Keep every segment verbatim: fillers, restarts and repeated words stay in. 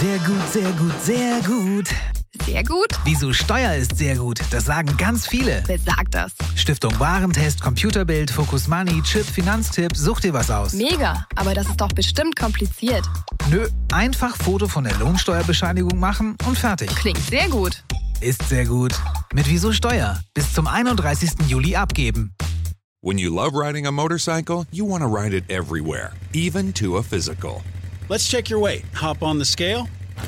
Sehr gut, sehr gut, sehr gut. Sehr gut? Wieso Steuer ist sehr gut, das sagen ganz viele. Wer sagt das? Stiftung Warentest, Computerbild, Focus Money, Chip, Finanztipp, such dir was aus. Mega, aber das ist doch bestimmt kompliziert. Nö, einfach Foto von der Lohnsteuerbescheinigung machen und fertig. Klingt sehr gut. Ist sehr gut. Mit Wieso Steuer. Bis zum einunddreißigsten Juli abgeben. When you love riding a motorcycle, you want to ride it everywhere, even to a physical. Let's check your weight. Hop on the scale.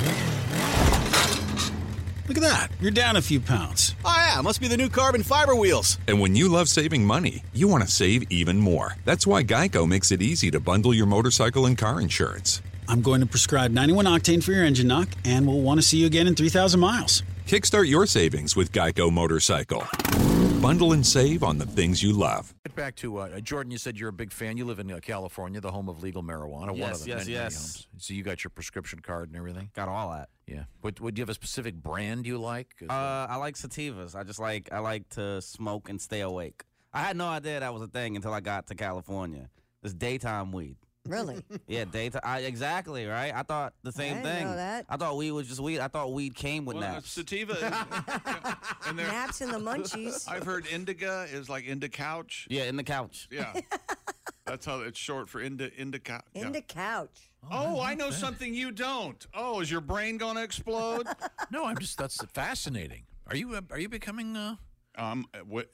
Look at that. You're down a few pounds. Oh, yeah. Must be the new carbon fiber wheels. And when you love saving money, you want to save even more. That's why Geico makes it easy to bundle your motorcycle and car insurance. I'm going to prescribe ninety-one octane for your engine knock, and we'll want to see you again in three thousand miles. Kickstart your savings with Geico Motorcycle. Bundle and save on the things you love. Get back to uh, Jordan. You said you're a big fan. You live in uh, California, the home of legal marijuana. Yes, one of the yes, many yes. homes. So you got your prescription card and everything. Got all that. Yeah. Would, would you have a specific brand you like? Is Uh, I like sativas. I just like I like to smoke and stay awake. I had no idea that was a thing until I got to California. It's daytime weed. Really? Yeah, daytime. I, exactly, right? I thought the same I didn't thing. know that. I thought weed was just weed. I thought weed came with Well, naps. sativa. and there, Naps and the munchies. I've heard indica is like indica couch. Yeah, in the couch. Yeah. That's how it's short for indi, indica. In yeah. the couch. Oh, I know something you don't. Oh, is your brain going to explode? no, I'm just that's fascinating. Are you uh, are you becoming? Uh, um, what?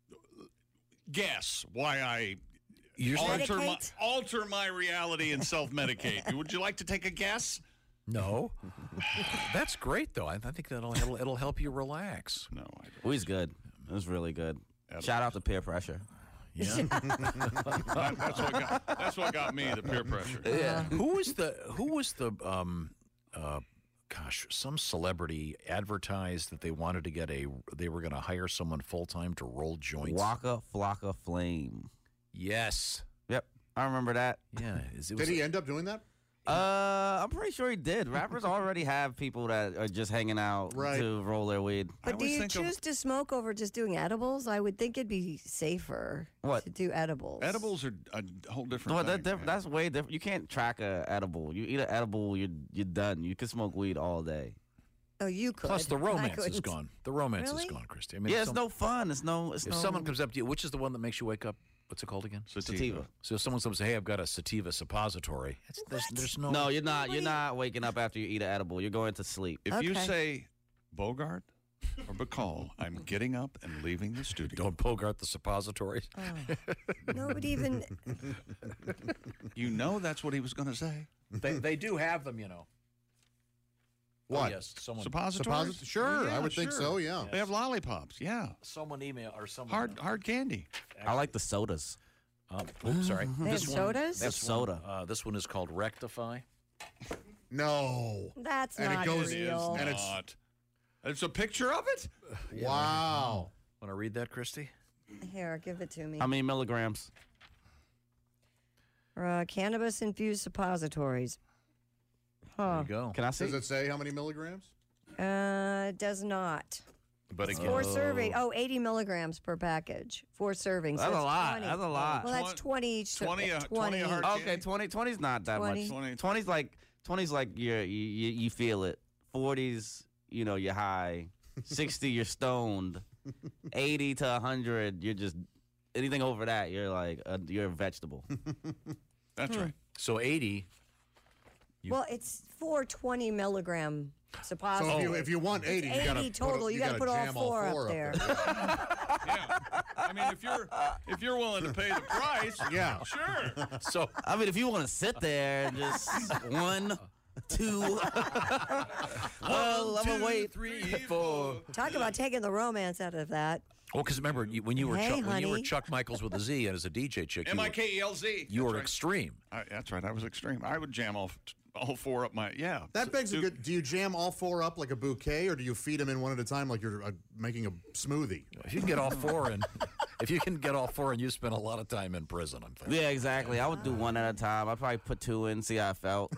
Guess why I you're alter my, Medicate? alter my reality and self-medicate. Would you like to take a guess? no. That's great though. I, I think that'll it'll, it'll help you relax. No, I don't. Weed's good. It was really good. Edibles. Shout out to peer pressure. Yeah. That- that's what got. That's what got me. The peer pressure. Yeah. who was the who was the um uh gosh, some celebrity advertised that they wanted to get a they were going to hire someone full time to roll joints. Waka Flocka Flame. Yes. Yep, I remember that. Yeah. Is, it Did was, he end up doing that? Uh, I'm pretty sure he did. Rappers already have people that are just hanging out Right. to roll their weed. I But do always you think of- choose to smoke over just doing edibles? I would think it'd be safer What? to do edibles. Edibles are a whole different Well, thing. that, diff- man. that's way different. You can't track a edible. You eat an edible, you're you're done. You can smoke weed all day. Oh, you could. plus the I romance is couldn't. gone. The romance Really? is gone, Christy. I mean, Yeah, if it's some- no fun. It's no. It's If no. someone comes up to you, which is the one that makes you wake up? What's it called again? sativa. So if someone comes, hey, I've got a sativa suppository. It's, there's, there's no. No, you're not. You're Nobody- not waking up after you eat an edible. You're going to sleep. If you Okay. say Bogart or Bacall, I'm getting up and leaving the studio. Don't Bogart the suppositories. Oh. Nobody even. You know that's what he was going to say. they they do have them, you know. What? Oh, yes, someone Suppositories? Supposit- sure, Yeah, I would think sure. so, yeah. They have lollipops. Yeah. someone email or someone Hard hard candy. I like the sodas. Um, oops, sorry. They have This one- sodas? That's This one, soda. uh, this one is called Rectify. No. That's And it not goes- real. and it's- Not. It's a picture of it? Wow. Want to read that, Christy? Here, give it to me. How many milligrams? Uh, cannabis infused suppositories. There Huh. you go. Can I see? Does it say how many milligrams? Uh, it does not. But It's again, four serving. Oh, eighty milligrams per package. Four servings. That's so a it's lot. twenty. That's a lot. Well, that's twenty each. so- twenty a- twenty. twenty a hard Okay, candy. twenty. twenty's not that twenty. much. twenty's like twenty's like you're, you you you feel it. forty's you know you're high. sixty you're stoned. eighty to one hundred you're just anything over that you're like a, you're a vegetable. That's Hmm. right. so eighty. You- Well, it's four twenty milligram So suppositories. if you if you want eighty, you eighty gotta total. Put, You, you got to put all jam four, all four up there. Yeah. I mean, if you're if you're willing to pay the price, Yeah. sure. So I mean, if you want to sit there and just one, two, well, I'm gonna wait. three, four. Talk about taking the romance out of that. Well, because remember you, when you were Hey, Chuck, when you were honey. Chuck Michaels with a Z and as a D J chick, you M I were, K E L Z. you That's were right. extreme. I, that's right. I was extreme. I would jam all all four up my yeah. That begs a Do- good. Do you jam all four up like a bouquet, or do you feed them in one at a time like you're uh, making a smoothie? If you can get all four and if you can get all four and you spend a lot of time in prison, I'm thinking. Yeah, exactly. I would do one at a time. I'd probably put two in, see how I felt.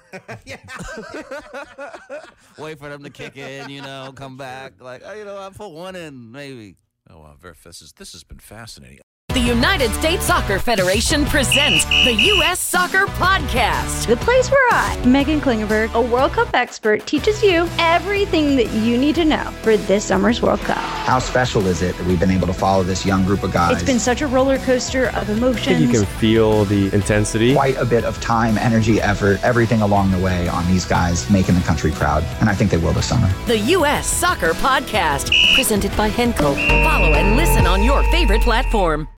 Wait for them to kick in, you know, come back. Like, oh, you know, I put one in, maybe. Oh, uh, very, this is this has been fascinating. The United States Soccer Federation presents the U S Soccer Podcast. The place where I, Megan Klingenberg, a World Cup expert, teaches you everything that you need to know for this summer's World Cup. How special is it that we've been able to follow this young group of guys? It's been such a roller coaster of emotions. I think you can feel the intensity. Quite a bit of time, energy, effort, everything along the way on these guys making the country proud. And I think they will this summer. The U S Soccer Podcast, presented by Henkel. Follow and listen on your favorite platform.